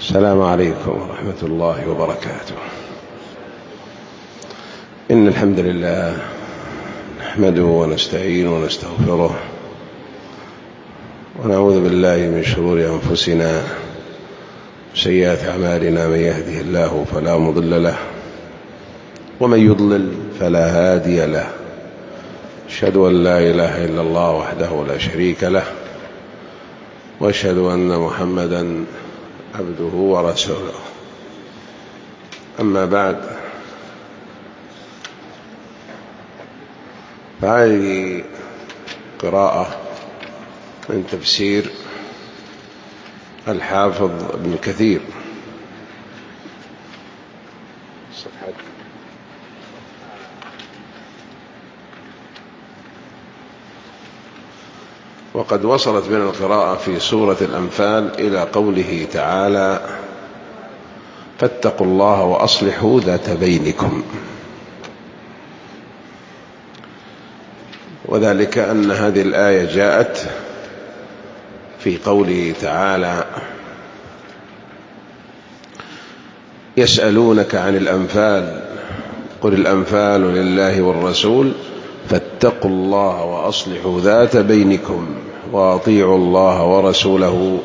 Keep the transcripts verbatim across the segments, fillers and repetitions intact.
السلام عليكم ورحمة الله وبركاته. إن الحمد لله نحمده ونستعينه ونستغفره ونعوذ بالله من شرور أنفسنا وسيئات أعمالنا. من يهده الله فلا مضل له ومن يضلل فلا هادي له. أشهد أن لا إله إلا الله وحده لا شريك له وأشهد أن محمدًا عبده ورسوله. أما بعد، فهذه قراءة من تفسير الحافظ ابن كثير. وقد وصلت بنا القراءة في سورة الأنفال إلى قوله تعالى: فاتقوا الله وأصلحوا ذات بينكم. وذلك أن هذه الآية جاءت في قوله تعالى: يسألونك عن الأنفال قل الأنفال لله والرسول فاتقوا الله وأصلحوا ذات بينكم وأطيعوا الله ورسوله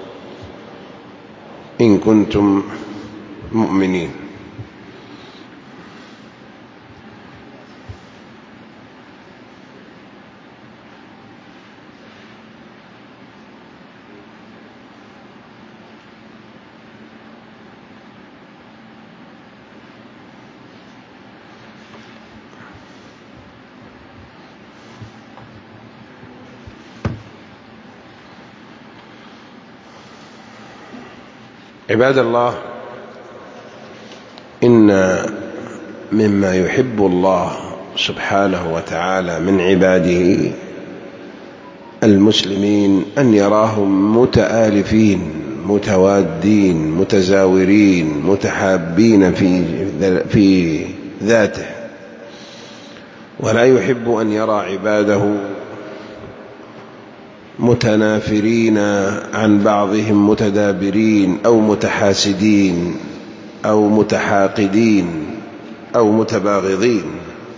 إن كنتم مؤمنين. عباد الله، إن مما يحب الله سبحانه وتعالى من عباده المسلمين أن يراهم متآلفين متوادين متزاورين متحابين في في ذاته، ولا يحب أن يرى عباده متنافرين عن بعضهم متدابرين أو متحاسدين أو متحاقدين أو متباغضين.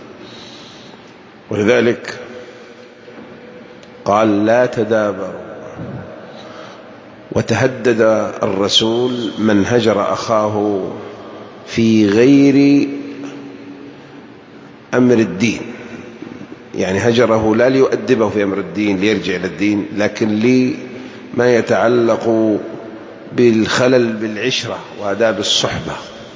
ولذلك قال: لا تدابروا. وتهدد الرسول من هجر أخاه في غير أمر الدين، يعني هجره لا ليؤدبه في أمر الدين ليرجع إلى الدين، لكن لما يتعلق بالخلل بالعشرة وآداب الصحبة.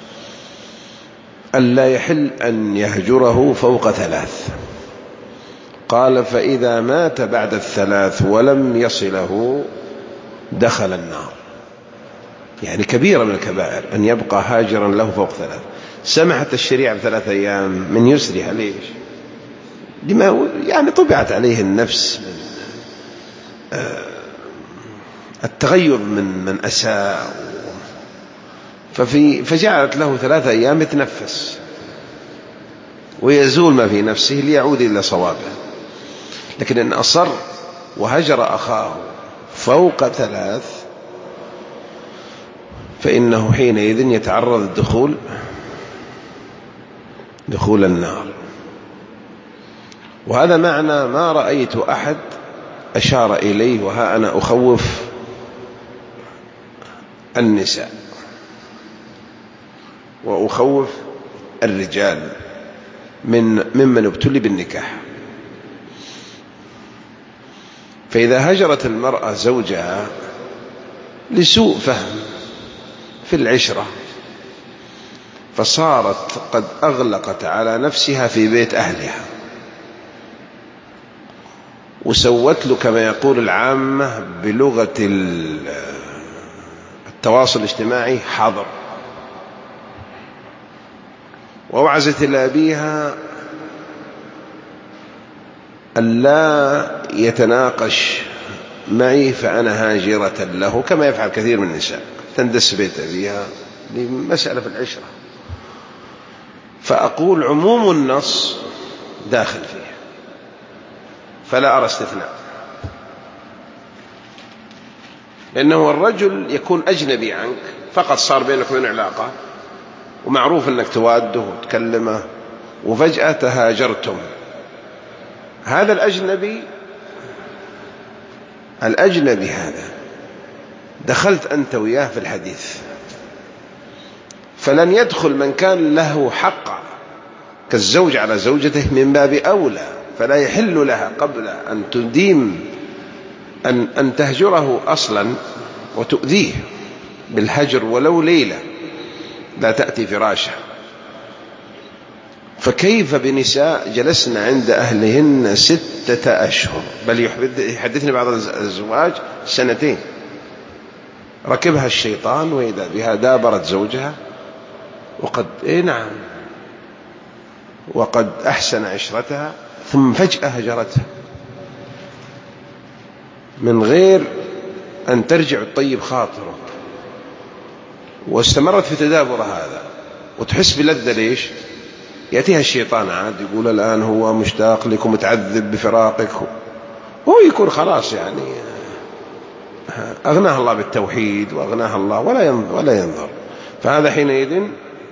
ألا يحل أن يهجره فوق ثلاث. قال: فإذا مات بعد الثلاث ولم يصله دخل النار. يعني كبيرة من الكبائر أن يبقى هاجرا له فوق ثلاث. سمحت الشريعة بثلاث أيام من يسرها. ليش؟ لما يعني طبعت عليه النفس من التغير من من أساء، ففي فجعلت له ثلاثة أيام يتنفس ويزول ما في نفسه ليعود إلى صوابه. لكن إن أصر وهجر أخاه فوق ثلاث فإنه حينئذ يتعرض الدخول دخول النار. وهذا معنى ما رأيت أحد أشار إليه. وها أنا أخوف النساء وأخوف الرجال من ممن ابتلي بالنكاح. فإذا هجرت المرأة زوجها لسوء فهم في العشرة فصارت قد أغلقت على نفسها في بيت أهلها وسوت له كما يقول العامة بلغة التواصل الاجتماعي حظر، ووعزت إلى أبيها ألا يتناقش معي فأنا هاجرة له، كما يفعل كثير من النساء تندس بيت أبيها لمسألة في العشرة. فأقول عموم النص داخل فيه، فلا أرى استثناء. لأنه الرجل يكون أجنبي عنك، فقط صار بينك وبين علاقة ومعروف أنك تواده وتكلمه، وفجأة تهاجرتم. هذا الأجنبي الأجنبي هذا دخلت أنت وياه في الحديث، فلن يدخل من كان له حق كالزوج على زوجته من باب أولى، فلا يحل لها قبل أن تديم أن, أن تهجره أصلا وتؤذيه بالهجر ولو ليلة لا تأتي فراشها. فكيف بنساء جلسن عند أهلهن ستة أشهر، بل يحدثني بعض الزواج سنتين، ركبها الشيطان وإذا بها دابرت زوجها وقد إيه نعم وقد أحسن عشرتها، ثم فجأة هجرتها من غير أن ترجع الطيب خاطره، واستمرت في تدابر هذا وتحس بلذة. ليش؟ يأتيها الشيطان عاد يقول الآن هو مشتاق لك ومتعذب بفراقك، هو يكون خلاص يعني أغناه الله بالتوحيد وأغناه الله ولا ينظر, ولا ينظر. فهذا حينئذ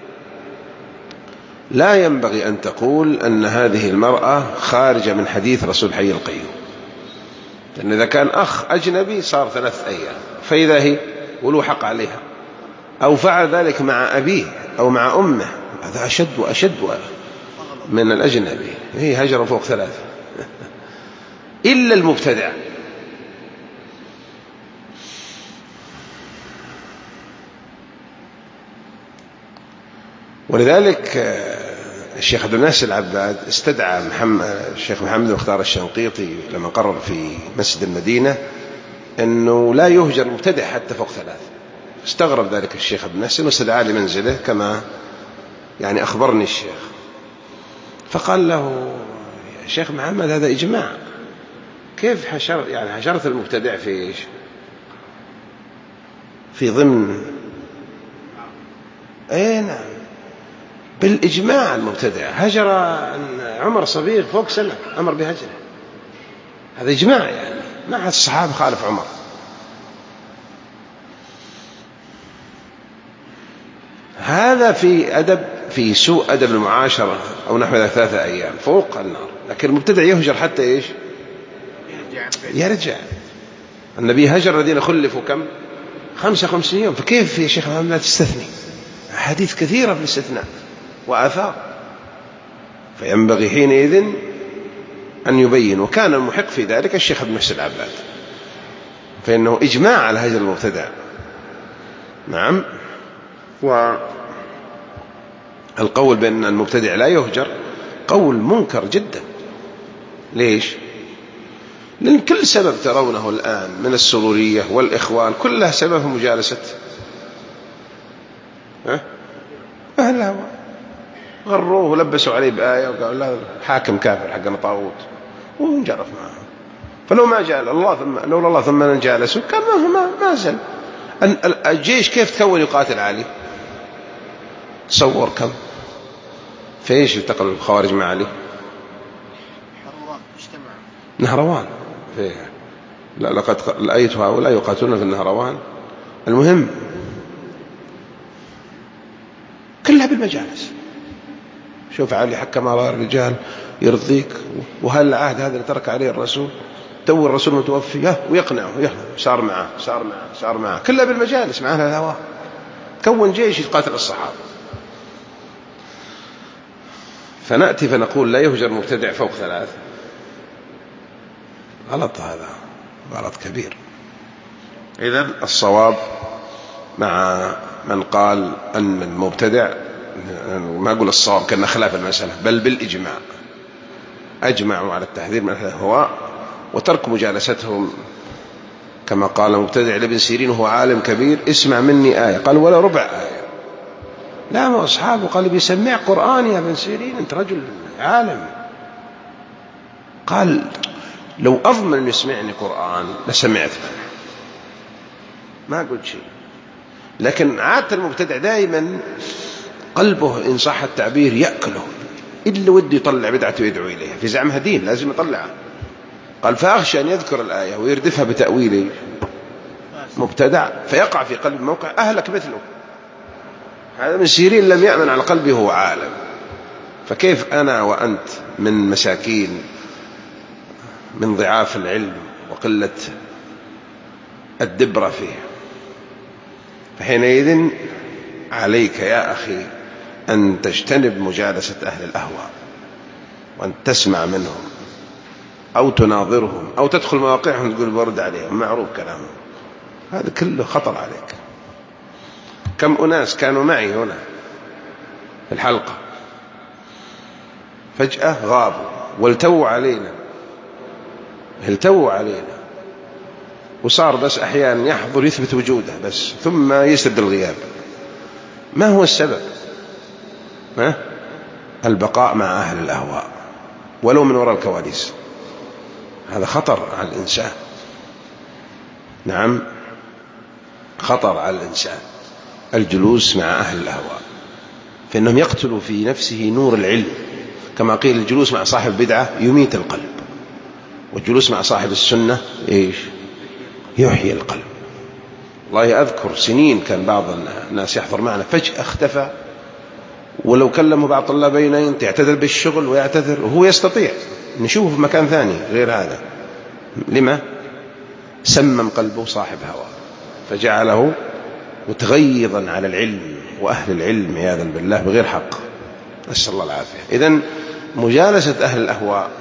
لا ينبغي أن تقول أن هذه المرأة خارجة من حديث رسول حي القيوم، لأن إذا كان أخ أجنبي صار ثلاث أيام، فإذا هي ولو حق عليها أو فعل ذلك مع أبيه أو مع أمه، هذا أشد وأشد من الأجنبي. هي هجر فوق ثلاثة إلا المبتدع. ولذلك الشيخ عبد الناصر العباد استدعى محمد الشيخ محمد مختار الشنقيطي لما قرر في مسجد المدينة أنه لا يهجر المبتدع حتى فوق ثلاث. استغرب ذلك الشيخ عبد الناصر واستدعى لمنزله كما يعني أخبرني الشيخ، فقال له يا شيخ محمد هذا إجماع، كيف حشر يعني حشرت المبتدع في إيش؟ في ضمن أي نعم بالإجماع المبتدع هجر عمر صغير فوق سنة أمر بهجره، هذا إجماع يعني ما حد الصحابة خالف عمر. هذا في أدب في سوء أدب المعاشرة أو نحو ذلك ثلاثة أيام فوق النار، لكن المبتدع يهجر حتى إيش؟ يرجع. النبي هجر الذين خلفوا كم؟ خمسة خمسين يوم، فكيف يا شيخ لا تستثني؟ حديث كثيرة في الاستثناء وآثار، فينبغي حينئذ أن يبين. وكان المحق في ذلك الشيخ ابن محسن العباد، فإنه إجماع على هجر المبتدع. نعم. والقول بأن المبتدع لا يهجر قول منكر جدا. ليش؟ لأن كل سبب ترونه الآن من السرورية والإخوان كلها سبب مجالسة أهل الهوى، غروه ولبسوا عليه بآية وقالوا لا حاكم كافر حقنا طاغوت ونجرف معه. فلو ما جاء الله ثم لولا الله ثم نجالسوا كان ما ما زال. الجيش كيف تكون يقاتل علي؟ تصور كم فايش التقى الخوارج مع علي؟ نهروان فيها. لا لقد رأيت هؤلاء يقاتلون في النهروان. المهم كلها بالمجالس. شوف علي حكم على الرجال يرضيك، وهل العهد هذا اللي ترك عليه الرسول تو الرسول متوفي ويقنعه صار معه صار معه صار معه كلها بالمجالس مع أهل الهوى. كون جيش يقاتل الصحابة. فنأتي فنقول لا يهجر مبتدع فوق ثلاث، غلط، هذا غلط كبير. إذن الصواب مع من قال أن المبتدع، ما أقول الصواب كأن خلاف المسألة، بل بالإجماع أجمعوا على التحذير من الهواء وترك مجالستهم. كما قال مبتدع لابن سيرين وهو عالم كبير اسمع مني آية، قال ولا ربع آية. لا ما أصحابه قال بيسمع قرآن يا ابن سيرين أنت رجل عالم. قال لو أضمن يسمعني قرآن لسمعت، ما قلت شيء. لكن عادة المبتدع دائما قلبه إن صح التعبير يأكله، إلا ودي يطلع بدعته ويدعو إليها في زعمها دين لازم يطلعها. قال فأخشى أن يذكر الآية ويردفها بتأويله مبتدع فيقع في قلب موقع أهلك مثله. هذا من سيرين لم يأمن على قلبه وهو عالم، فكيف أنا وأنت من مساكين من ضعاف العلم وقلة الدبرة فيه؟ فحينئذ عليك يا أخي أن تجتنب مجالسة أهل الأهواء، وأن تسمع منهم أو تناظرهم أو تدخل مواقعهم تقول برد عليهم، معروف كلامهم، هذا كله خطر عليك. كم أناس كانوا معي هنا في الحلقة فجأة غابوا والتووا علينا التووا علينا وصار بس أحيانا يحضر يثبت وجوده بس ثم يسد الغياب. ما هو السبب؟ ها؟ البقاء مع أهل الأهواء ولو من وراء الكواليس. هذا خطر على الإنسان. نعم، خطر على الإنسان الجلوس مع أهل الأهواء، فإنهم يقتلوا في نفسه نور العلم. كما قيل الجلوس مع صاحب بدعة يميت القلب، والجلوس مع صاحب السنة إيش؟ يحيي القلب. والله أذكر سنين كان بعض الناس يحضر معنا فجأة اختفى، ولو كلمه بعض طلابين أنت يعتذر بالشغل ويعتذر، وهو يستطيع نشوفه في مكان ثاني غير هذا. لما؟ سمم قلبه صاحب هوى فجعله متغيظا على العلم وأهل العلم عياذا بالله بغير حق، نسأل الله العافية. إذن مجالسة أهل الأهواء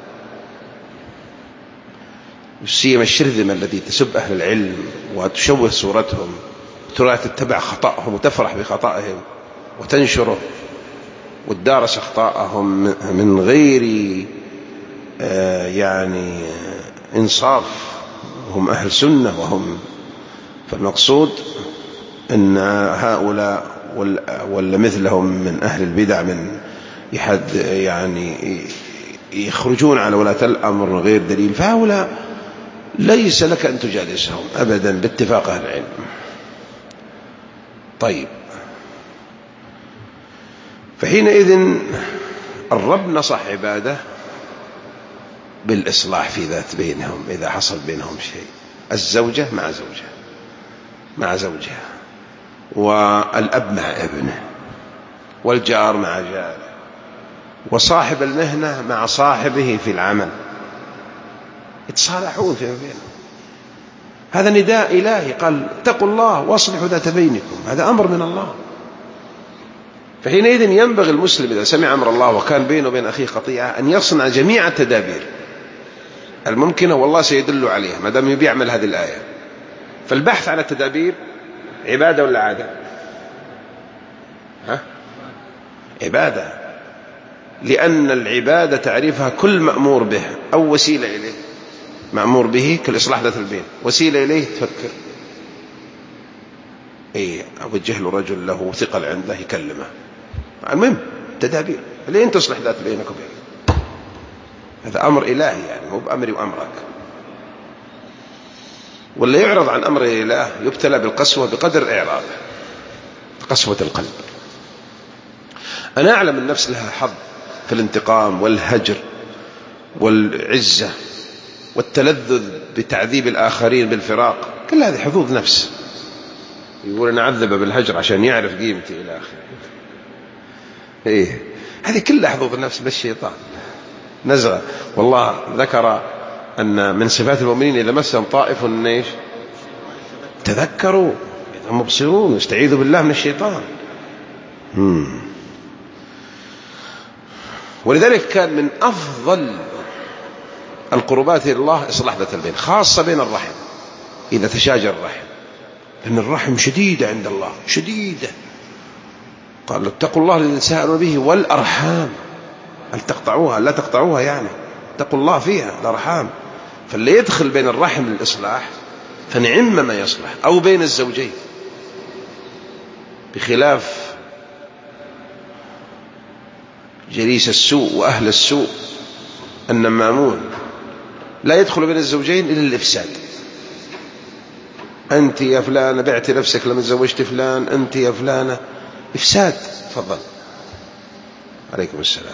سيما الشرذمة الذي تسب أهل العلم وتشوه صورتهم، ترى تتبع خطأهم وتفرح بخطأهم وتنشره وتدارس أخطاءهم من غير آه يعني إنصاف، هم أهل سنة وهم. فالمقصود أن هؤلاء ولا مثلهم من أهل البدع من يحد يعني يخرجون على ولاة الأمر من غير دليل، فهؤلاء ليس لك أن تجالسهم أبدا باتفاق أهل العلم. طيب، فحينئذ الرب نصح عباده بالإصلاح في ذات بينهم إذا حصل بينهم شيء، الزوجة مع زوجها مع زوجها، والأب مع ابنه، والجار مع جاره، وصاحب المهنة مع صاحبه في العمل، يتصالحون فيما بينهم. هذا نداء إلهي، قال اتقوا الله واصلحوا ذات بينكم، هذا أمر من الله. فحينئذ ينبغي المسلم إذا سمع أمر الله وكان بينه وبين أخيه قطيعة أن يصنع جميع التدابير الممكنة، والله سيدل عليها ما دام يعمل هذه الآية. فالبحث عن التدابير عبادة ولا عادة؟ ها؟ عبادة، لأن العبادة تعرفها كل مأمور به أو وسيلة إليه. مأمور به كالإصلاح ذات البين، وسيلة إليه تفكر إيه أوجه له رجل له ثقل عنده يكلمه. المهم تدابير لين تصلح ذات بينك وبينه، هذا أمر إلهي يعني مو بأمري وأمرك. ولا يعرض عن أمر الإله يبتلى بالقسوة بقدر إعراضه، قسوة القلب. أنا أعلم النفس لها حظ في الانتقام والهجر والعزة والتلذذ بتعذيب الآخرين بالفراق، كل هذه حظوظ نفس. يقول أنا أعذب بالهجر عشان يعرف قيمتي إلى آخره. إيه، هذه كلها حظوظ النفس بالشيطان نزغة. والله ذكر أن من صفات المؤمنين إذا مسهم طائف إيش تذكروا إذا مبصرون استعيذوا بالله من الشيطان. مم. ولذلك كان من أفضل القربات إلى الله إصلاح ذات البين، خاصة بين الرحم إذا تشاجر الرحم، لأن الرحم شديدة عند الله شديدة. قال اتقوا الله الذي تساءلون به والأرحام، هل تقطعوها؟ لا تقطعوها يعني اتقوا الله فيها الأرحام. فاللي يدخل بين الرحم للإصلاح فنعم ما يصلح، أو بين الزوجين، بخلاف جليس السوء وأهل السوء النمامون لا يدخل بين الزوجين إلا الإفساد. أنت يا فلانة بعت نفسك لما تزوجت فلان، أنت يا فلانة، إفساد. تفضل. عليكم السلام.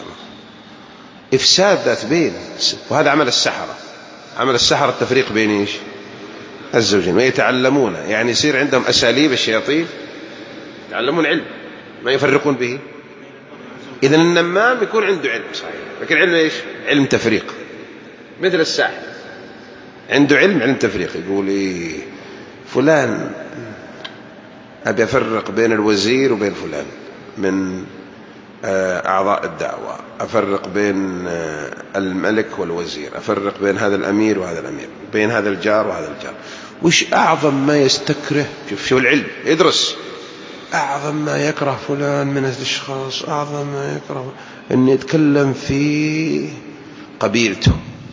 إفساد ذات بين، وهذا عمل السحرة. عمل السحرة التفريق بين إيش؟ الزوجين ويتعلمون، يعني يصير عندهم أساليب الشياطين، يتعلمون علم ما يفرقون به. إذن النمام يكون عنده علم صحيح، لكن علم إيش؟ علم تفريق، مثل الساحر عنده علم علم تفريق. يقول إيه فلان أبي أفرق بين الوزير وبين فلان من أعضاء الدعوة، أفرق بين الملك والوزير، أفرق بين هذا الأمير وهذا الأمير، بين هذا الجار وهذا الجار. وش أعظم ما يستكره؟ شوف شو العلم، يدرس أعظم ما يكره فلان من الأشخاص، أعظم ما يكره أن يتكلم في قبيلته.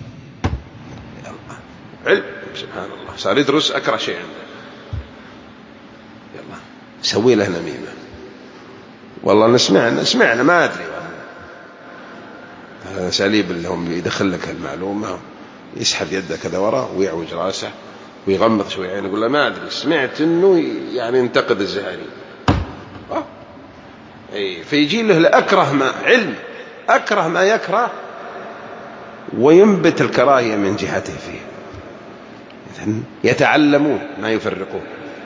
علم سبحان الله، صار يدرس أكره شيء عنده، يلا سوي له نميمة. والله نسمعنا سمعنا ما أدري، هذا أساليب اللي هم يدخل لك المعلومة، يسحب يده كذا وراء ويعوج راسه ويغمض شوي عينه، يقول له ما أدري، سمعت إنه يعني ينتقد الزهري. أه؟ أي فيجي له لأكره ما علم، أكره ما يكره وينبت الكراهية من جهته فيه. يتعلمون ما يفرقون.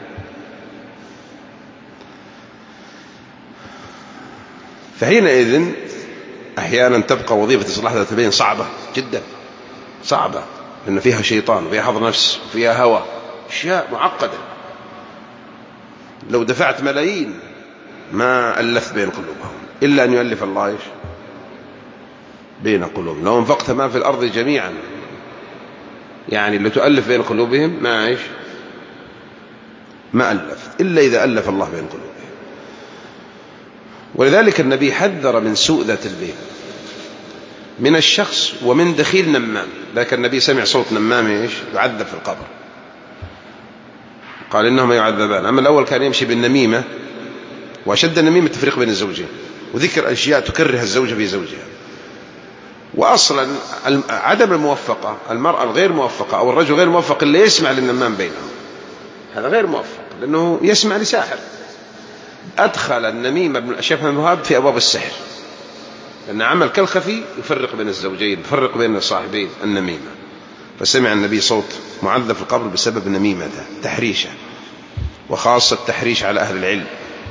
فحينئذ أحيانا تبقى وظيفة إصلاح ذات البين صعبة جدا، صعبة، لأن فيها شيطان وفيها حظ نفس وفيها هوى، أشياء معقدة. لو دفعت ملايين ما ألف بين قلوبهم إلا أن يؤلف الله إيش بين قلوبهم. لو انفقت ما في الأرض جميعا يعني اللي تؤلف بين قلوبهم ما إيش ما ألف إلا إذا ألف الله بين قلوبهم. ولذلك النبي حذر من سوء ذات البين، من الشخص ومن دخيل نمام. لكن النبي سمع صوت نمام إيش يعذب في القبر، قال إنهما يعذبان. أما الأول كان يمشي بالنميمة، وأشد النميمة تفريق بين الزوجين وذكر أشياء تكره الزوجة في زوجها. وأصلا عدم الموفقة، المرأة الغير موفقة أو الرجل غير موفق اللي يسمع للنمام بينهم، هذا غير موفق لأنه يسمع لساحر. أدخل النميمة ابن الشيخ بن الوهاب في أبواب السحر، لأن عمل كالخفي يفرق بين الزوجين، يفرق بين الصاحبين النميمة. فسمع النبي صوت معذب في القبر بسبب نميمته، تحريشه، وخاصة التحريش على أهل العلم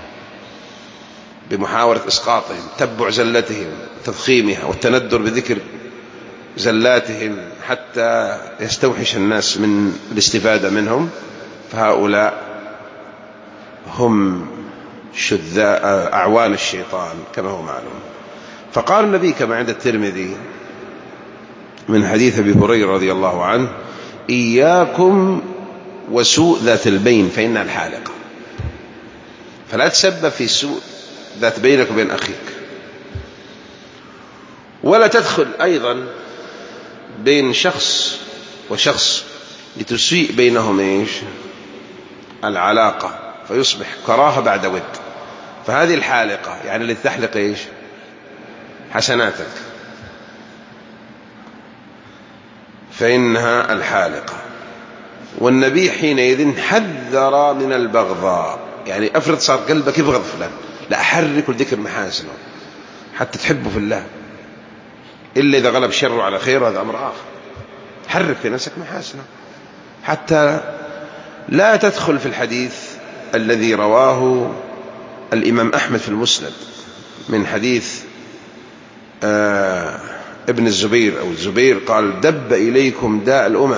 بمحاولة إسقاطهم، تبع زلتهم، تضخيمها، والتندر بذكر زلاتهم حتى يستوحش الناس من الاستفادة منهم. فهؤلاء هم شذاء أعوان الشيطان كما هو معلوم. فقال النبي كما عند الترمذي من حديث أبي هريرة رضي الله عنه: إياكم وسوء ذات البين فإنها الحالقة. فلا تسبب في سوء ذات بينك وبين أخيك، ولا تدخل أيضا بين شخص وشخص لتسيء بينهم إيش العلاقة، فيصبح كراهة بعد ود. فهذه الحالقة يعني اللي تحلق إيش حسناتك، فإنها الحالقة. والنبي حينئذ حذر من البغضاء، يعني أفرض صار قلبك يبغض فلان، لا أحرك لذكر محاسنه حتى تحبه في الله، إلا إذا غلب شره على خير، هذا أمر آخر. حرك في نفسك محاسنه حتى لا تدخل في الحديث الذي رواه الإمام أحمد في المسند من حديث آه ابن الزبير أو الزبير قال: دب إليكم داء الأمم،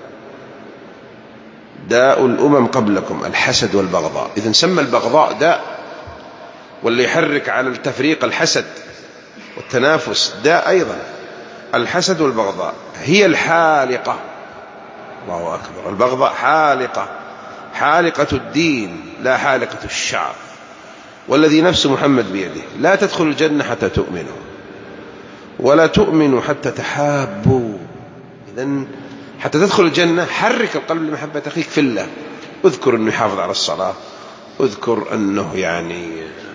داء الأمم قبلكم الحسد والبغضاء. إذن سمى البغضاء داء، واللي يحرك على التفريق الحسد والتنافس داء أيضا. الحسد والبغضاء هي الحالقة، الله أكبر، البغضاء حالقة، حالقة الدين لا حالقة الشعر. والذي نفس محمد بيده لا تدخل الجنة حتى تؤمنوا، ولا تؤمنوا حتى تحابوا. إذن حتى تدخل الجنة حرك القلب لمحبة أخيك في الله. اذكر أنه يحافظ على الصلاة، اذكر أنه يعني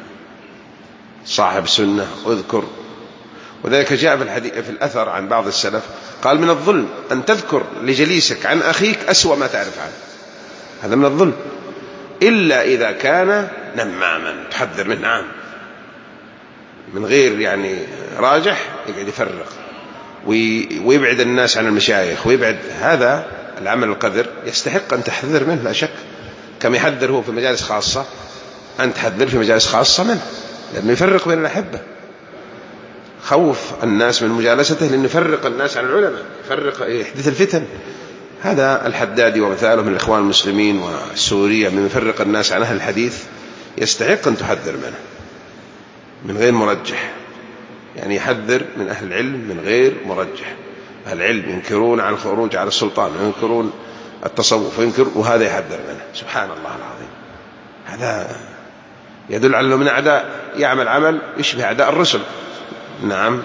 صاحب سنة، اذكر. وذلك جاء في الحديث في الأثر عن بعض السلف قال: من الظلم أن تذكر لجليسك عن أخيك أسوأ ما تعرف عنه، هذا من الظلم، إلا إذا كان نماما تحذر منه، نعم، من غير يعني راجح يقعد يفرق ويبعد الناس عن المشايخ ويبعد، هذا العمل القذر يستحق أن تحذر منه لا شك، كم يحذر هو في مجالس خاصة أن تحذر في مجالس خاصة منه، لأنه يفرق بين الأحبة. خوف الناس من مجالسته لأنه يفرق الناس عن العلماء، يفرق يحدث الفتن. هذا الحدادي ومثاله من الإخوان المسلمين والسورية من يفرق الناس عن أهل الحديث يستحق أن تحذر منه من غير مرجح، يعني يحذر من أهل العلم من غير مرجح. أهل العلم ينكرون على الخروج على السلطان وينكرون التصوف وينكر، وهذا يحذر منه. سبحان الله العظيم، هذا يدل على أنه من أعداء يعمل عمل يشبه أعداء الرسل. نعم.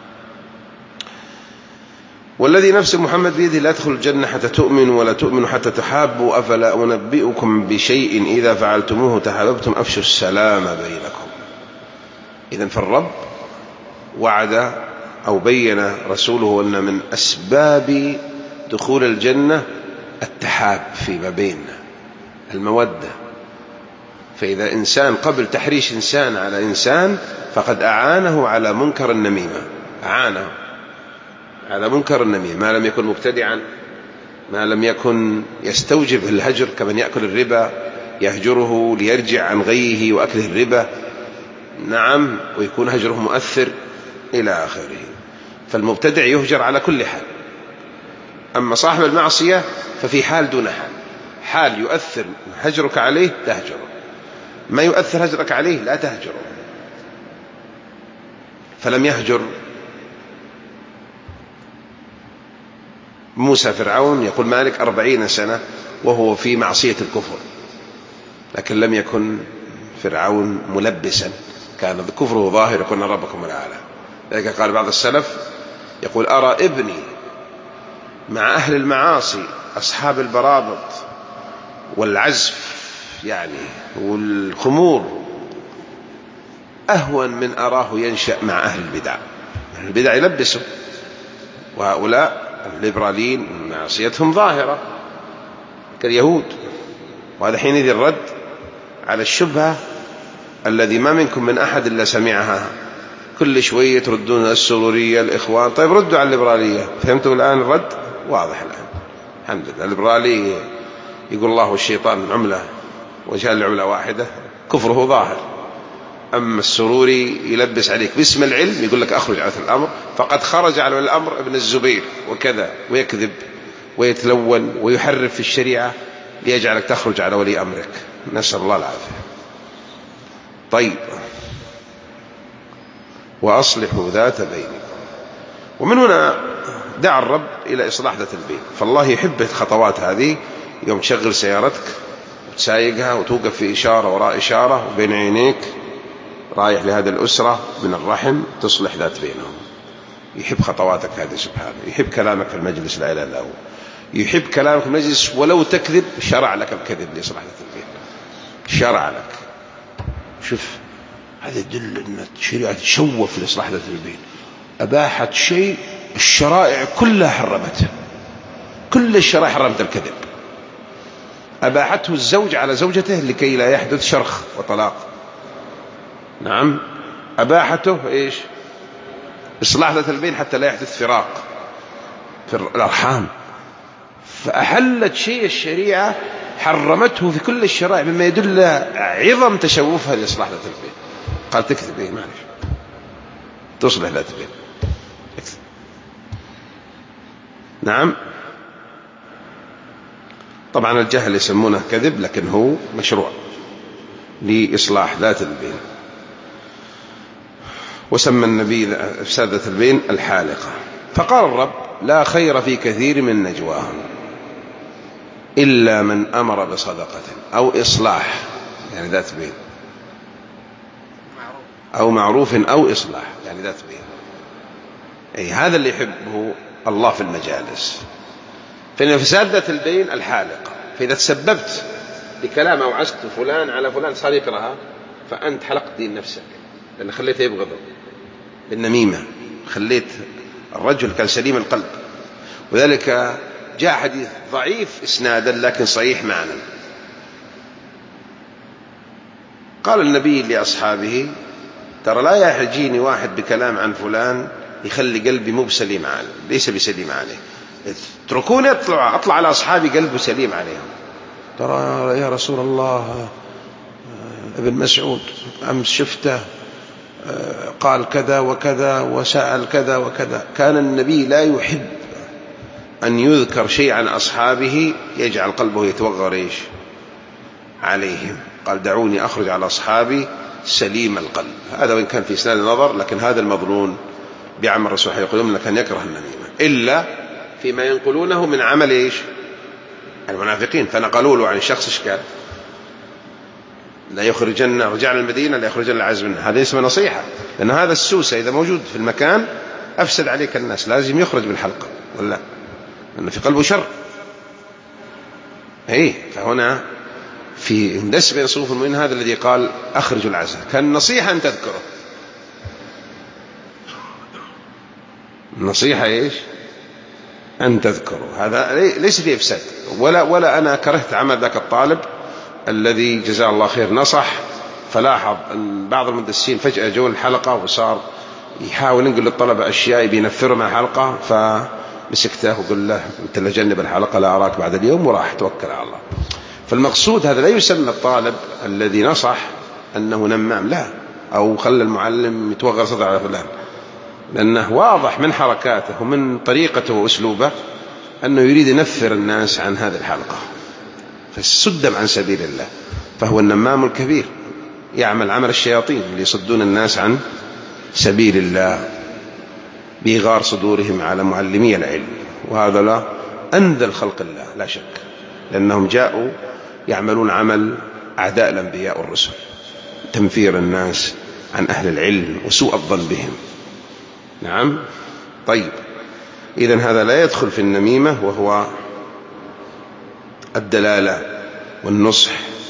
والذي نفس محمد بيده لا تدخل الجنة حتى تؤمنوا ولا تؤمنوا حتى تحابوا، أفلا أنبئكم بشيء إذا فعلتموه تحاببتم أفشوا السلام بينكم. إذن فالرب وعد أو بين رسوله أن من أسباب دخول الجنة التحاب فيما بيننا، المودة. فإذا إنسان قبل تحريش إنسان على إنسان فقد أعانه على منكر النميمة، أعانه على منكر النميمة، ما لم يكن مبتدعا، ما لم يكن يستوجب الهجر كمن يأكل الربا يهجره ليرجع عن غيه وأكله الربا. نعم، ويكون هجره مؤثر إلى آخره. فالمبتدع يهجر على كل حال. أما صاحب المعصية ففي حال دون حال، حال يؤثر هجرك عليه تهجره، ما يؤثر هجرك عليه لا تهجره. فلم يهجر موسى فرعون يقول مالك أربعين سنة وهو في معصية الكفر، لكن لم يكن فرعون ملبسا، كان كفره ظاهر، يقول ربكم الأعلى. لذلك قال بعض السلف يقول أرى ابني مع أهل المعاصي أصحاب البرابط والعزف يعني والخمور أهون من أراه ينشأ مع أهل البدع. أهل البدع يلبسوا، وهؤلاء الليبراليين معصيتهم ظاهرة كاليهود. وهذا حينئذ الرد على الشبهة الذي ما منكم من أحد إلا سمعها، كل شوية تردون السرورية الإخوان. طيب ردوا على الليبرالية. فهمتوا الآن الرد واضح الآن الحمد لله. الليبرالي يقول الله والشيطان عملة وجعل العملة واحدة، كفره ظاهر. أما السروري يلبس عليك باسم العلم، يقول لك أخرج على الأمر، فقد خرج على الأمر ابن الزبير وكذا، ويكذب ويتلون ويحرف في الشريعة ليجعلك تخرج على ولي أمرك، نسأل الله العافية. طيب، وأصلحوا ذات بينكم. ومن هنا دعا الرب إلى إصلاح ذات البين. فالله يحب الخطوات هذه، يوم تشغل سيارتك وتسايقها وتوقف في إشارة وراء إشارة وبين عينيك رايح لهذه الأسرة من الرحم تصلح ذات بينهم. يحب خطواتك هذه سبحانه، يحب كلامك في المجلس لا إله إلا هو، يحب كلامك في المجلس ولو تكذب شرع لك الكذب لإصلاح ذات البين، شرع لك. شوف هذا يدل أن الشريعة تشوف لإصلاح ذات البين، أباحت شيء الشرائع كلها حرمته، كل الشرائع حرمت الكذب. أباحته الزوج على زوجته لكي لا يحدث شرخ وطلاق. نعم، أباحته إيش؟ إصلاح ذات البين حتى لا يحدث فراق في الأرحام. فأحلت شيء الشريعة حرمته في كل الشرائع، مما يدل عظم تشوفها لإصلاح ذات البين. قال تكذب إيه معلش، تصلح ذات البين. نعم، طبعا الجهل يسمونه كذب، لكن هو مشروع لإصلاح ذات البين. وسمى النبي إفساد ذات البين الحالقة. فقال الرب لا خير في كثير من نجواهم إلا من أمر بصدقة أو إصلاح، يعني ذات بين، أو معروف أو إصلاح، يعني ذات بين. أي هذا اللي يحبه الله في المجالس. فإن فساد ذات البين الحالقة. فإذا تسببت بكلام أو عزت فلان على فلان صار يكرهها، فأنت حلقت دين نفسك، لأن خليته يبغضه بالنميمة، خليت الرجل كان سليم القلب. وذلك جاء حديث ضعيف إسنادا لكن صحيح معنى. قال النبي لأصحابه ترى لا يحجيني واحد بكلام عن فلان يخلي قلبي مو بسليم عليه، ليس بسليم عليه، اتركوني أطلع, أطلع على أصحابي قلبه سليم عليهم. ترى يا رسول الله ابن مسعود أمس شفته قال كذا وكذا وسأل كذا وكذا. كان النبي لا يحب أن يذكر شيء عن أصحابه يجعل قلبه يتوغر إيش عليهم. قال دعوني أخرج على أصحابي سليم القلب. هذا وإن كان في إسناد نظر، لكن هذا المظنون بعمل الرسول يقولون لكن يكره النميمة إلا فيما ينقلونه من عمل إيش المنافقين. فنقلوا له عن شخص إشكال لا يخرجن رجال المدينة لا يخرجن العز منها، هذا اسمه نصيحة، لأن هذا السوسة إذا موجود في المكان أفسد عليك الناس، لازم يخرج بالحلقة ولا لأنه في قلبه شر. أي فهنا في اندس بين صفوف المؤمنين هذا الذي قال أخرجوا العز، كان نصيحة أن تذكره. النصيحة إيش أن تذكره، هذا ليس فيه إفساد ولا ولا أنا كرهت عمل ذاك الطالب الذي جزاه الله خير نصح، فلاحظ أن بعض المدرسين فجأة جو الحلقة وصار يحاول ينقل للطلبة أشياء بينفروا مع الحلقة، فمسكته وقل له أنت اللي جنب الحلقة لا أراك بعد اليوم، وراح توكل على الله. فالمقصود هذا لا يسمى الطالب الذي نصح أنه نمام، لا، أو خلى المعلم يتوغر صدر على فلان، لأنه واضح من حركاته ومن طريقته وأسلوبه أنه يريد ينفر الناس عن هذه الحلقة فسدم عن سبيل الله. فهو النمام الكبير يعمل عمل الشياطين ليصدون الناس عن سبيل الله بإغار صدورهم على معلمي العلم، وهذا لا أنذل خلق الله لا شك، لأنهم جاءوا يعملون عمل أعداء الأنبياء والرسل، تنفير الناس عن أهل العلم وسوء الظن بهم. نعم. طيب إذن هذا لا يدخل في النميمة، وهو الدلالة والنصح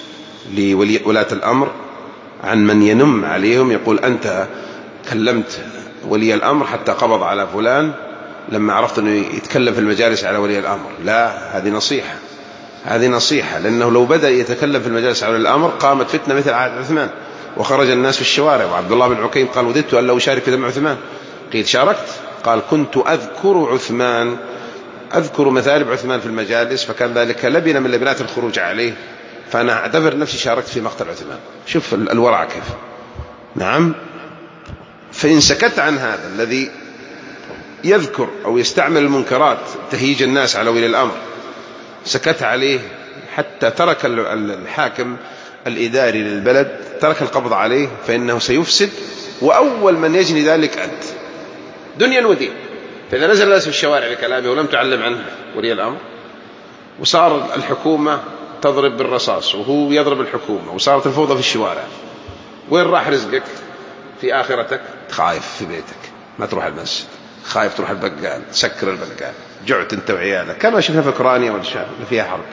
لولاة الأمر عن من ينم عليهم، يقول أنت كلمت ولي الأمر حتى قبض على فلان لما عرفت أنه يتكلم في المجالس على ولي الأمر. لا، هذه نصيحة، هذه نصيحة، لأنه لو بدأ يتكلم في المجالس على ولي الأمر قامت فتنة مثل عهد عثمان وخرج الناس في الشوارع. وعبد الله بن عكيم قال وددت أن لو أشارك في دم عثمان. قيل شاركت؟ قال كنت أذكر عثمان، أذكر مثالب عثمان في المجالس، فكان ذلك لبنة من لبنات الخروج عليه، فأنا أعتبر نفسي شاركت في مقتل عثمان. شوف الورع كيف. نعم. فإن سكت عن هذا الذي يذكر أو يستعمل المنكرات تهيج الناس على ولي الأمر، سكت عليه حتى ترك الحاكم الإداري للبلد ترك القبض عليه، فإنه سيفسد، وأول من يجني ذلك أنت دنيا ودين. فإذا نزل الناس في الشوارع لكلامه ولم تعلم عنه ولي الأمر، وصار الحكومة تضرب بالرصاص وهو يضرب الحكومة، وصارت الفوضى في الشوارع، وين راح رزقك في آخرتك؟ خايف في بيتك ما تروح المسجد، خايف تروح البقال سكر البقال، جعت انت وعيالك، كما شفنا في أوكرانيا والشام اللي فيها حرب.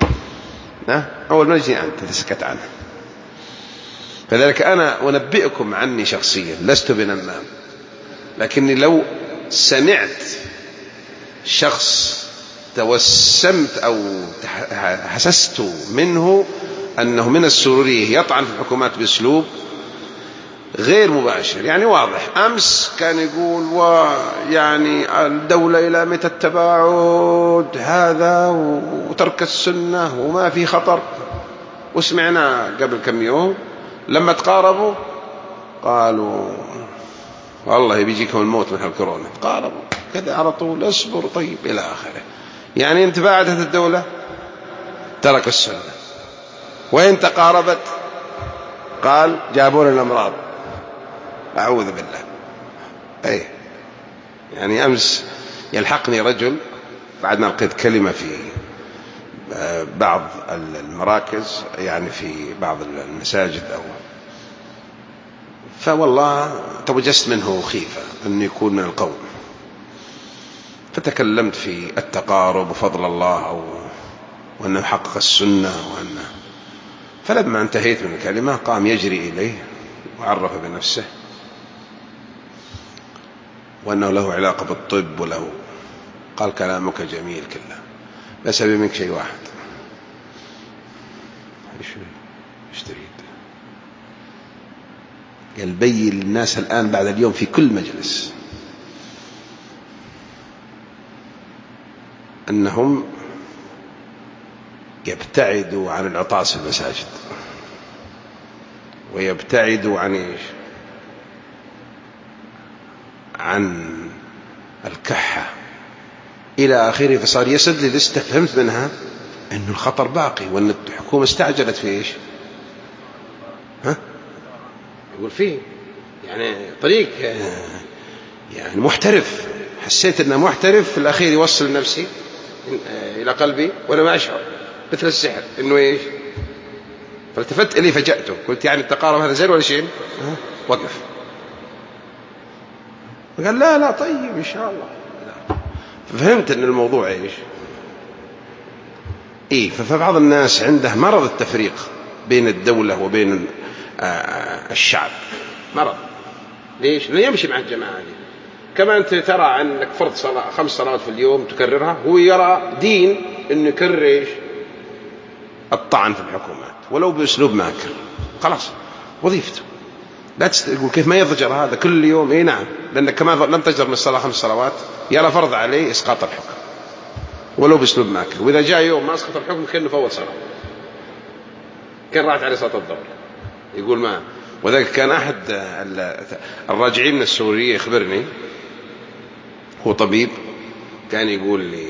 أول ما يجي أنت تسكت عنه. فذلك أنا أنبئكم عني شخصيا لست بنمام، لكني لو سمعت شخص توسمت أو حسست منه أنه من السرورية يطعن في الحكومات بأسلوب غير مباشر، يعني واضح، أمس كان يقول ويعني الدولة إلى متى التباعد هذا وترك السنة وما في خطر، وسمعنا قبل كم يوم لما تقاربوا قالوا والله بيجيكم الموت من الكورونا، تقاربوا كذا على طول اصبر طيب إلى آخره. يعني انت بعدت الدولة ترك السنة، وإن تقاربت قال جابون الأمراض، أعوذ بالله. أي يعني أمس يلحقني رجل بعد ما لقيت كلمة في بعض المراكز، يعني في بعض المساجد، أو فوالله توجست منه خيفة أن يكون من القوم، فتكلمت في التقارب وفضل الله أو وأنه حقق السنة وأنه، فلما انتهيت من الكلمة قام يجري إليه وعرف بنفسه وأنه له علاقة بالطب وله، قال كلامك جميل كله بس أبي منك شيء واحد. ايش تريد؟ قال بين للناس الآن بعد اليوم في كل مجلس أنهم يبتعدوا عن العطاس في المساجد، ويبتعدوا عن إيش؟ عن الكحة إلى آخره. فصار يسد لي لستة فهمت منها أن الخطر باقي، وأن الحكومة استعجلت في إيش؟ ها؟ يقول فيه يعني طريق يعني محترف، حسيت أنه محترف، في الأخير يوصل نفسي إلى قلبي وأنا ما أشعر، مثل السحر إنه إيش. فالتفت إلي فجأته، قلت يعني التقارب هذا زين ولا شيء؟ وقف. قال لا لا طيب إن شاء الله. لا. ففهمت أن الموضوع إيش؟ إيه. فبعض الناس عنده مرض التفريق بين الدولة وبين الشعب، مرض. ليش؟ لأنه يمشي مع الجماعة دي. كما أنت ترى عنك فرض صلاة خمس صلوات في اليوم تكررها، هو يرى دين إنه يكرر إيش؟ الطعن في الحكومات ولو بأسلوب ماكر. خلاص وظيفته. لا تقول كيف ما يضجر هذا كل يوم. إيه نعم، لأنك كما لم تجر من الصلاة خمس صلوات يرى فرض عليه إسقاط الحكم ولو بأسلوب ماكر. وإذا جاء يوم ما أسقط الحكم كأنه فوت صلاة، كان راحت عليه صلاة الظهر. يقول ما. وذلك كان أحد الراجعين من السورية يخبرني، هو طبيب، كان يقول لي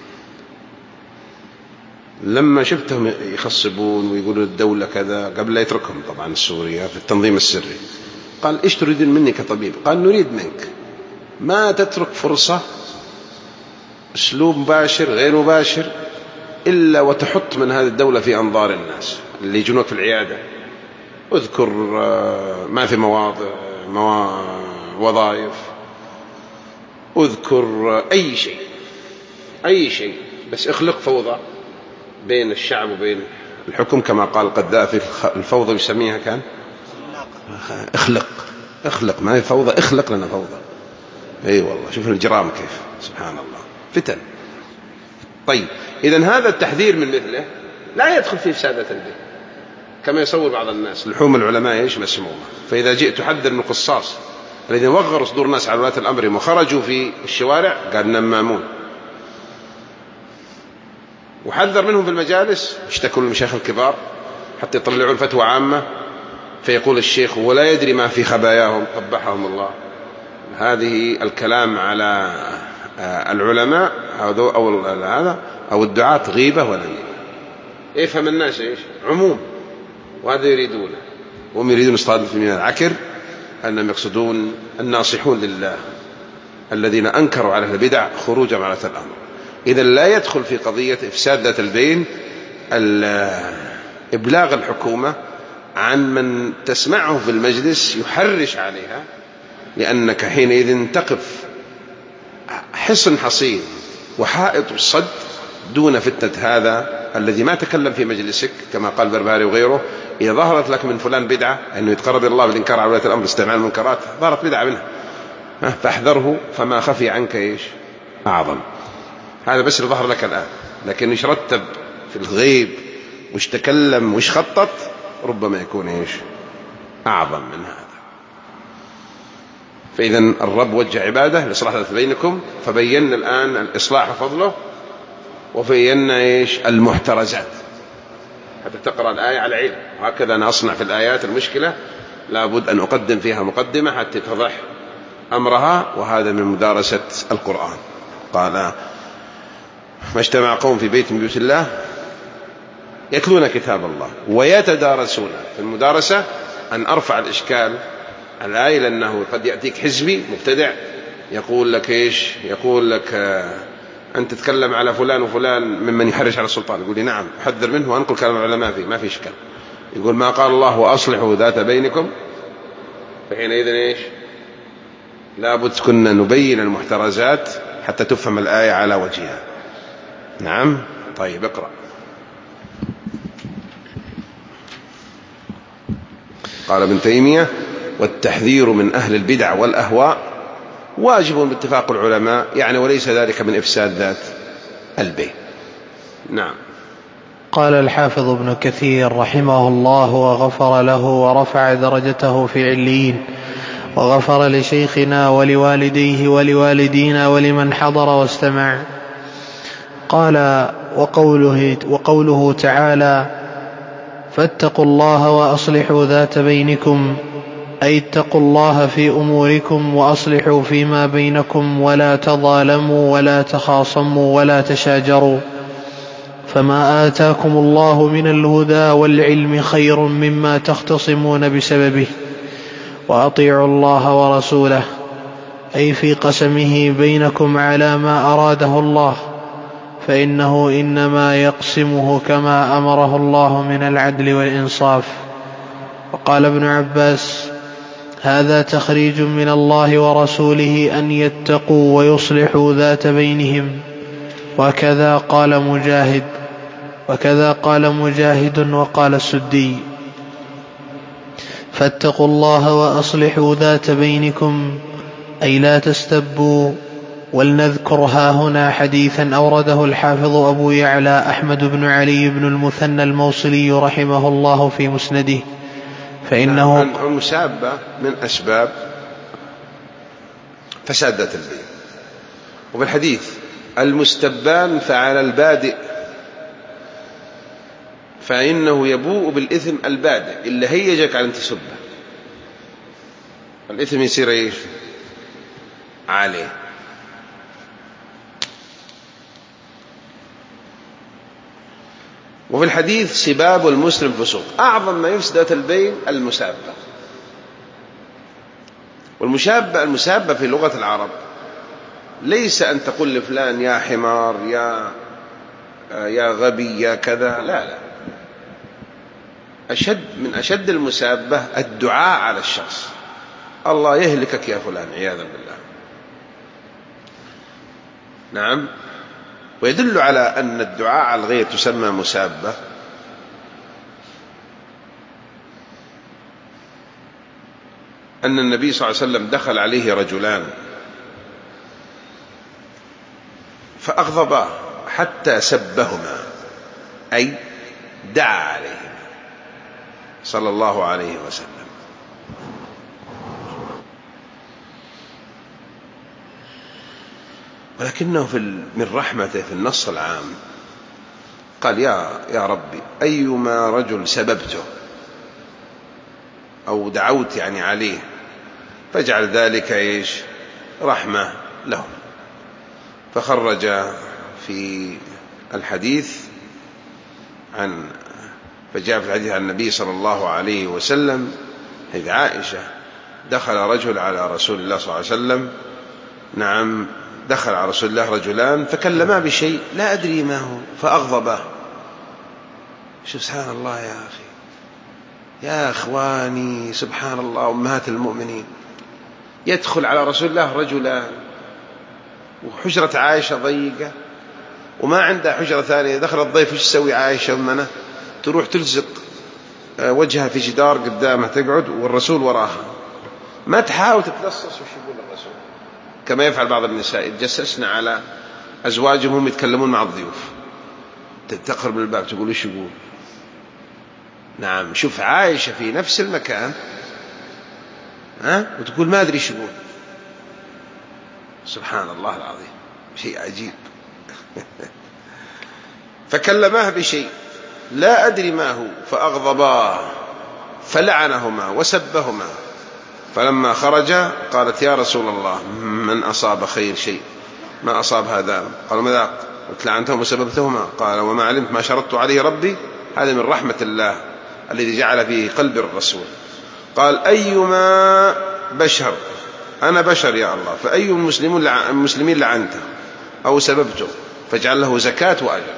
لما شفتهم يخصبون ويقولوا الدولة كذا قبل لا يتركهم طبعا السورية في التنظيم السري، قال إيش تريدون مني كطبيب؟ قال نريد منك ما تترك فرصة أسلوب مباشر غير مباشر إلا وتحط من هذه الدولة في أنظار الناس اللي يجونك في العيادة. اذكر ما في مواضع وظائف، اذكر أي شيء أي شيء، بس اخلق فوضى بين الشعب وبين الحكم. كما قال القذافي الفوضى يسميها كان اخلق اخلق ما هي فوضى، اخلق لنا فوضى. اي والله شوف الجرام كيف، سبحان الله، فتن. طيب إذن هذا التحذير من مثله لا يدخل في إفسادة البيت كما يصور بعض الناس. لحوم العلماء إيش مسمومة. فإذا جئت تحذر من القصاص الذين وغروا صدور الناس على ولاة الأمر وخرجوا في الشوارع قال نمامون، وحذر منهم في المجالس، اشتكوا للمشايخ الكبار حتى يطلعون فتوى عامة، فيقول الشيخ ولا يدري ما في خباياهم قبحهم الله. هذه الكلام على العلماء أو هذا أو الدعاة غيبة ونميمة. يفهم الناس إيش عموم، وهذا يريدونه. وهم يريدون اصطاد من العكر أنهم يقصدون الناصحون لله الذين أنكروا على البدع خروجا على الأمر. إذا لا يدخل في قضية إفساد ذات البين إبلاغ الحكومة عن من تسمعه في المجلس يحرش عليها، لأنك حينئذ تقف حصن حصين وحائط الصد دون فتنة هذا الذي ما تكلم في مجلسك. كما قال برباري وغيره إذا ظهرت لك من فلان بدعة أنه يتقرب الله بالإنكار على ولاة الأمر استعمال المنكرات، ظهرت بدعة منها فاحذره، فما خفي عنك إيش أعظم. هذا بس اللي ظهر لك الآن، لكن إيش رتب في الغيب وش تكلم وش خطط ربما يكون إيش أعظم من هذا. فإذا الرب وجه عباده لإصلاح ذات بينكم، فبينا الآن الإصلاح وفضله، وبينا إيش المحترزات حتى تقرأ الآية على علم. وهكذا أنا أصنع في الآيات، المشكلة لابد أن أقدم فيها مقدمة حتى يتضح أمرها، وهذا من مدارسة القرآن. قال ما اجتمع قوم في بيت من بيوت الله يتلون كتاب الله ويتدارسون. في المدارسة أن أرفع الإشكال الآية، لأنه قد يأتيك حزبي مبتدع يقول لك إيش، يقول لك أنت تتكلم على فلان وفلان ممن يحرش على السلطان. يقول لي نعم أحذر منه وأنقل كلام العلماء فيه، ما في إشكال. يقول ما قال الله وأصلحوا ذات بينكم، فحينئذ إيش لابد كنا نبين المحترزات حتى تفهم الآية على وجهها. نعم طيب اقرأ. قال ابن تيمية والتحذير من أهل البدع والأهواء واجب باتفاق العلماء، يعني وليس ذلك من إفساد ذات البين. نعم. قال الحافظ ابن كثير رحمه الله وغفر له ورفع درجته في عليين، وغفر لشيخنا ولوالديه ولوالدينا ولمن حضر واستمع. قال وقوله, وقوله تعالى فاتقوا الله وأصلحوا ذات بينكم، أي اتقوا الله في أموركم وأصلحوا فيما بينكم ولا تظالموا ولا تخاصموا ولا تشاجروا، فما آتاكم الله من الهدى والعلم خير مما تختصمون بسببه، وأطيعوا الله ورسوله، أي في قسمه بينكم على ما أراده الله، فإنه إنما يقسمه كما أمره الله من العدل والإنصاف. وقال ابن عباس هذا تخريج من الله ورسوله أن يتقوا ويصلحوا ذات بينهم. وكذا قال مجاهد وكذا قال مجاهد وقال السدي فاتقوا الله وأصلحوا ذات بينكم، أي لا تستبوا. ولنذكر ها هنا حديثا أورده الحافظ أبو يعلى أحمد بن علي بن المثنى الموصلي رحمه الله في مسنده، فإنه المسابة من أسباب فساد ذات البين. وفي الحديث المستبان فعلى البادئ فإنه يبوء بالإثم البادئ اللي هيجك على أن تسبه، الإثم يصير إيش عليه. وفي الحديث سباب المسلم فسوق، أعظم ما يفسد ذات البين المسابة. والمشابة المسابة في لغة العرب ليس أن تقول لفلان يا حمار يا يا غبي يا كذا، لا لا، أشد من أشد المسابة الدعاء على الشخص، الله يهلكك يا فلان عياذا بالله. نعم. ويدل على أن الدعاء على الغير تسمى مسابة أن النبي صلى الله عليه وسلم دخل عليه رجلان فأغضباه حتى سبهما، أي دعا عليهما صلى الله عليه وسلم. ولكنه في من رحمته في النص العام قال يا يا ربي أيما رجل سببته أو دعوت يعني عليه فاجعل ذلك إيش رحمة لهم. فخرج في الحديث عن فجاء في الحديث عن النبي صلى الله عليه وسلم حيث عائشة دخل رجل على رسول الله صلى الله عليه وسلم، نعم دخل على رسول الله رجلان فكلما بشيء لا أدري ما هو فأغضبه. شوف سبحان الله يا أخي يا أخواني، سبحان الله، أمهات المؤمنين، يدخل على رسول الله رجلان وحجرة عائشة ضيقة وما عندها حجرة ثانية، دخل الضيف ايش تسوي عائشة أمنا؟ تروح تلزق وجهها في جدار قدامها تقعد والرسول وراها، ما تحاول تتلصص وش يقول الرسول كما يفعل بعض النساء يتجسسن على أزواجهم هم يتكلمون مع الضيوف، تقرب من الباب تقول ايش يقول. نعم. شوف عائشة في نفس المكان ها وتقول ما أدري ايش يقول. سبحان الله العظيم، شيء عجيب. فكلماه بشيء لا أدري ما هو فأغضباه فلعنهما وسبهما. فلما خرج قالت يا رسول الله من أصاب خير شيء ما أصاب هذا؟ قال ماذا؟ قلت لعنتهم وسببتهما. قال وما علمت ما شرطت عليه ربي. هذا من رحمة الله الذي جعل في قلب الرسول. قال أيما بشر، أنا بشر يا الله، فأي المسلمين لعنته أو سببته فاجعل له زكاة وأجر.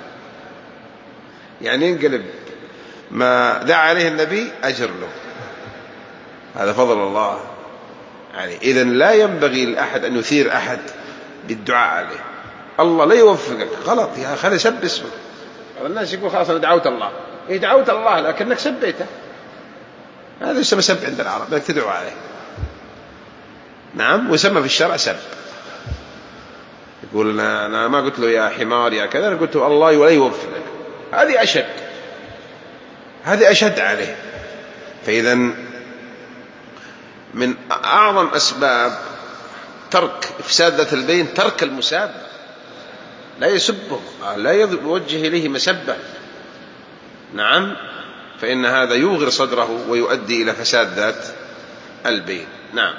يعني ينقلب ما دعا عليه النبي أجر له، هذا فضل الله عليه. إذن لا ينبغي لأحد أن يثير أحد بالدعاء عليه، الله لا يوفقك غلط يا أخي سب اسمه. الناس يقول خلاص أنا دعوت الله، إيه دعوت الله لكنك سبيته، هذا يسمى سب عند العرب، بدك تدعو عليه. نعم. ويسمى في الشرع سب. يقول أنا ما قلت له يا حمار يا كذا، أنا قلت له الله ولا يوفقك، هذه أشد، هذه أشد عليه. فإذا من أعظم أسباب ترك إفساد ذات البين ترك المسابة. لا يسبه، لا يوجه إليه مسبة، نعم، فإن هذا يوغر صدره ويؤدي إلى فساد ذات البين. نعم.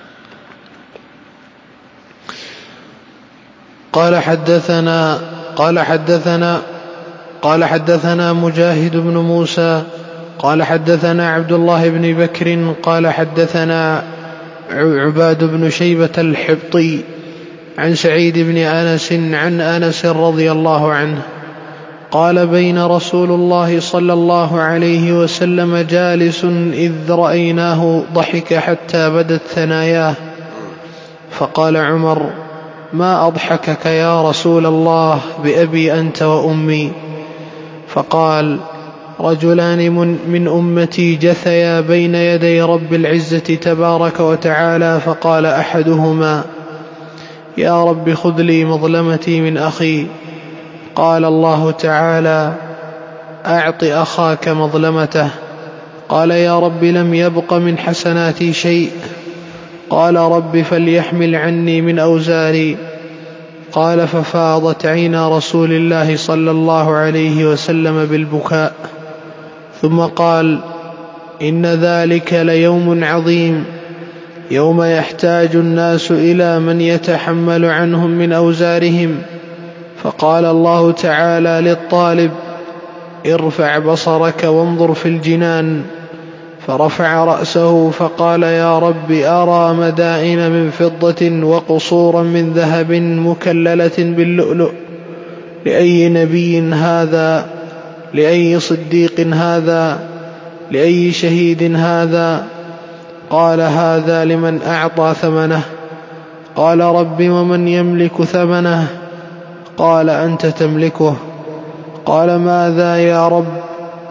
قال حدثنا قال حدثنا قال حدثنا مجاهد بن موسى قال حدثنا عبد الله بن بكر قال حدثنا عباد بن شيبة الحبطي عن سعيد بن أنس عن أنس رضي الله عنه قال بين رسول الله صلى الله عليه وسلم جالس إذ رأيناه ضحك حتى بدت ثناياه، فقال عمر: ما أضحكك يا رسول الله بأبي أنت وأمي؟ فقال: رجلان من أمتي جثيا بين يدي رب العزة تبارك وتعالى، فقال أحدهما: يا رب خذ لي مظلمتي من أخي. قال الله تعالى: أعط أخاك مظلمته. قال: يا رب لم يبق من حسناتي شيء. قال: رب فليحمل عني من أوزاري. قال: ففاضت عينا رسول الله صلى الله عليه وسلم بالبكاء، ثم قال: إن ذلك ليوم عظيم، يوم يحتاج الناس إلى من يتحمل عنهم من أوزارهم. فقال الله تعالى للطالب: ارفع بصرك وانظر في الجنان. فرفع رأسه فقال: يا رب أرى مدائن من فضة وقصورا من ذهب مكللة باللؤلؤ، لأي نبي هذا؟ لأي صديق هذا؟ لأي شهيد هذا؟ قال: هذا لمن أعطى ثمنه. قال: رب ومن يملك ثمنه؟ قال: أنت تملكه. قال: ماذا يا رب؟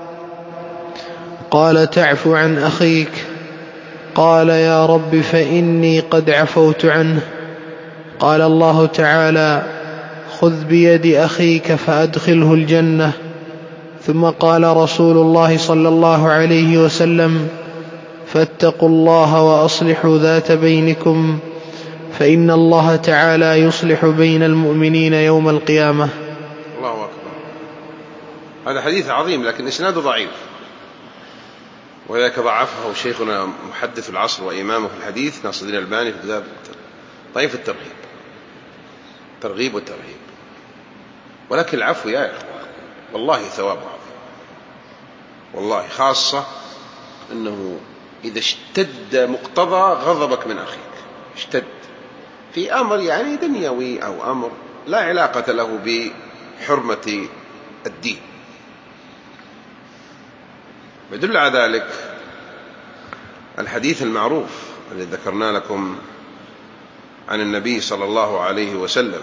قال: تعفو عن أخيك. قال: يا رب فإني قد عفوت عنه. قال الله تعالى: خذ بيد أخيك فأدخله الجنة. ثم قال رسول الله صلى الله عليه وسلم: فاتقوا الله وأصلحوا ذات بينكم، فإن الله تعالى يصلح بين المؤمنين يوم القيامة. الله أكبر. هذا حديث عظيم لكن إسناده ضعيف، وذلك ضعفه شيخنا محدث العصر وإمامه في الحديث ناصر الدين الألباني في كتاب ضعيف الترغيب، ترغيب والترهيب. ولكن العفو يا إخوة والله ثواب عظيم، والله، خاصة أنه إذا اشتد مقتضى غضبك من أخيك، اشتد في أمر يعني دنيوي أو أمر لا علاقة له بحرمة الدين. يدل على ذلك الحديث المعروف الذي ذكرنا لكم عن النبي صلى الله عليه وسلم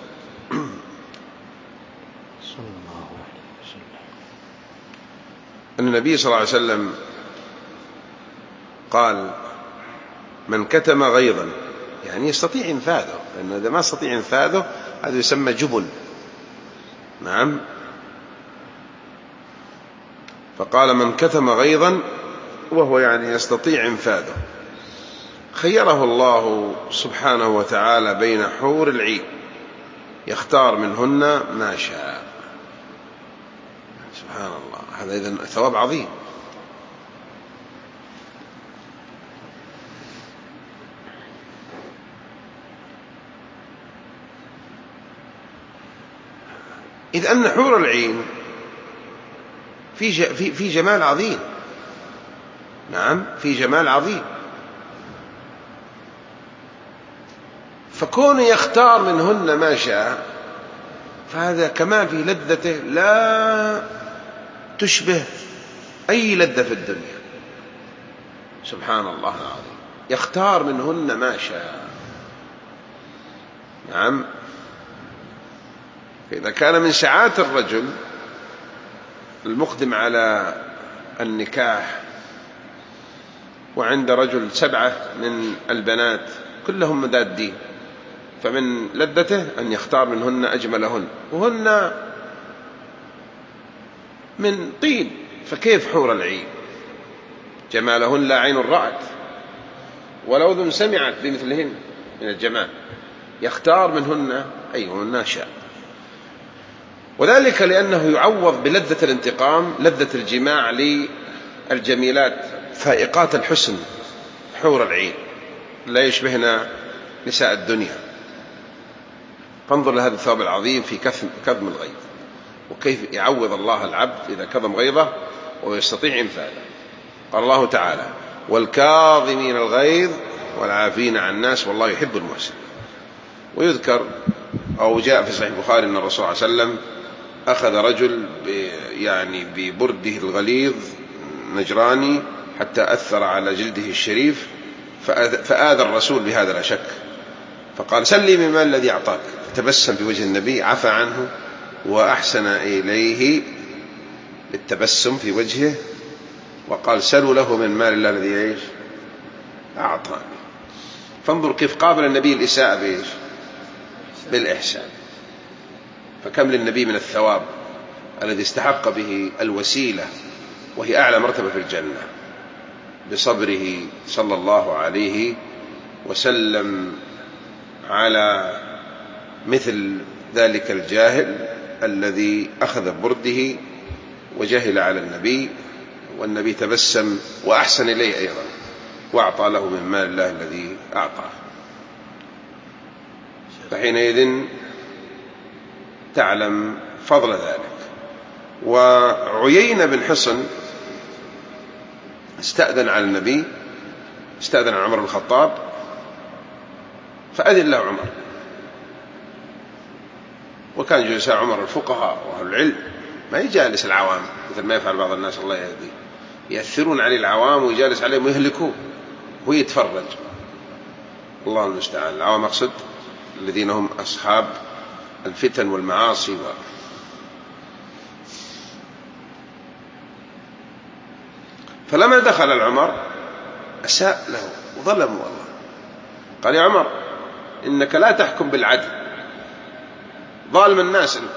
أن النبي صلى الله عليه وسلم قال: من كتم غيظا، يعني يستطيع إنفاذه، لأنه إذا ما يستطيع إنفاذه هذا يسمى جبن. نعم. فقال: من كتم غيظا، وهو يعني يستطيع إنفاذه، خيره الله سبحانه وتعالى بين حور العين يختار منهن ما شاء. سبحان الله، هذا إذن ثواب عظيم. إذ أن حور العين في في جمال عظيم. نعم، في جمال عظيم. فكون يختار منهن ما شاء فهذا كمال في لذته لا تشبه أي لذة في الدنيا. سبحان الله العظيم، يختار منهن ما شاء. نعم. فإذا كان من سعادة الرجل المقدم على النكاح وعند رجل سبعة من البنات كلهم مداد دين، فمن لذته أن يختار منهن أجملهن، وهن من طين، فكيف حور العين؟ جمالهن لا عين رأت ولا أذن سمعت بمثلهن من الجمال. يختار منهن أيهن شاء. وذلك لأنه يعوض بلذة الانتقام لذة الجماع للجميلات فائقات الحسن حور العين لا يشبهنا نساء الدنيا. فانظر لهذا الثواب العظيم في كظم الغيظ، وكيف يعوض الله العبد إذا كظم غيظه ويستطيع إنفاذه. قال الله تعالى: والكاظمين الغيظ والعافين عن الناس والله يحب المحسنين. ويذكر أو جاء في صحيح البخاري أن الرسول صلى الله عليه وسلم أخذ رجل يعني ببرده الغليظ نجراني حتى أثر على جلده الشريف، فآذى الرسول بهذا لا شك، فقال: سلي من المال الذي أعطاك. فتبسم في وجه النبي، عفى عنه وأحسن إليه بالتبسم في وجهه، وقال: سلوا له من مال الله الذي إيش أعطاني. فانظر كيف قابل النبي الإساءة بإيش؟ بالإحسان. فكم للنبي من الثواب الذي استحق به الوسيلة وهي أعلى مرتبة في الجنة بصبره صلى الله عليه وسلم على مثل ذلك الجاهل الذي أخذ برده وجهل على النبي، والنبي تبسم وأحسن إليه أيضا وأعطى له من مال الله الذي أعطاه. فحينئذ تعلم فضل ذلك. وعيينة بن حصن استأذن على النبي، استأذن على عمر بن الخطاب، فأذن له عمر. وكان جلساء عمر الفقهاء وأهل العلم، ما يجالس العوام مثل ما يفعل بعض الناس الله يهدي، يأثرون عليه العوام ويجالس عليهم ويهلكوه ويتفرج. الله المستعان. العوام أقصد الذين هم أصحاب الفتن والمعاصي و... فلما دخل العمر أساء له وظلمه الله. قال: يا عمر إنك لا تحكم بالعدل، ظالم الناس أنت،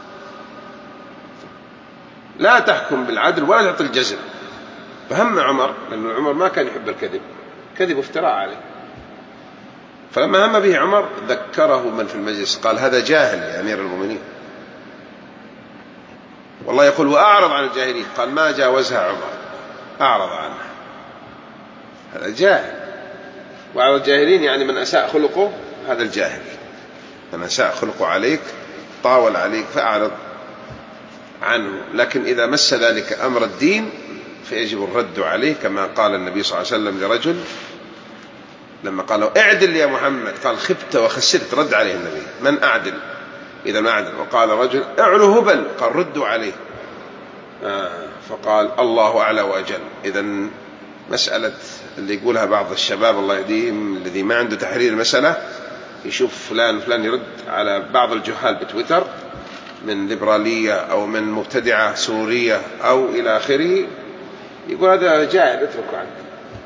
لا تحكم بالعدل ولا تعطي الجزل. فهم عمر، لأن عمر ما كان يحب الكذب، كذب وافتراء عليه. فلما هم به عمر ذكره من في المجلس، قال: هذا جاهل يا أمير المؤمنين. والله يقول: وأعرض عن الجاهلين. قال: ما جاوزها عمر، أعرض عنها. هذا جاهل. وعلى الجاهلين يعني من أساء خلقه، هذا الجاهل من أساء خلقه عليك طاول عليك فأعرض عنه. لكن إذا مس ذلك أمر الدين فيجب الرد عليه، كما قال النبي صلى الله عليه وسلم لرجل لما قال له: اعدل يا محمد، قال: خبت وخسرت. رد عليه النبي: من أعدل إذا ما أعدل؟ وقال رجل: اعلو هبل، قال: ردوا عليه. آه فقال: الله أعلى وأجل. إذن مسألة اللي يقولها بعض الشباب الله يهديهم الذي ما عنده تحرير المسألة، يشوف فلان فلان يرد على بعض الجهال بتويتر من ليبرالية أو من مبتدعة سورية أو إلى آخره، يقول هذا جاهل اتركه عنه.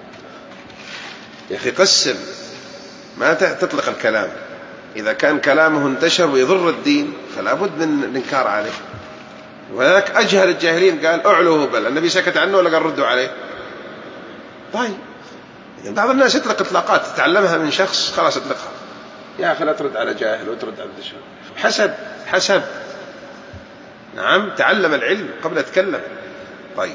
يا أخي قسم، ما تطلق الكلام. إذا كان كلامه انتشر ويضر الدين فلا بد من الإنكار عليه. وذلك أجهل الجاهلين قال: أعلوه بل. النبي سكت عنه ولا قال ردوا عليه؟ طيب إذن بعض الناس يطلق إطلاقات تتعلمها من شخص، خلاص اطلقها. يا أخي لا ترد على جاهل وترد على الدشمن، حسب حسب نعم، تعلم العلم قبل أن تتكلم. طيب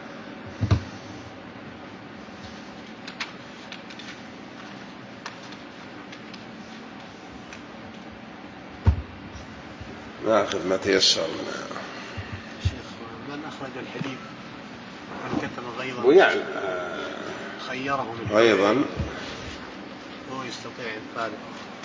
ناخذ ما تيسر. شيخ من أخرج الحديث من كتب غيظا ويعني خيره من أيضا هو يستطيع إنفاذه.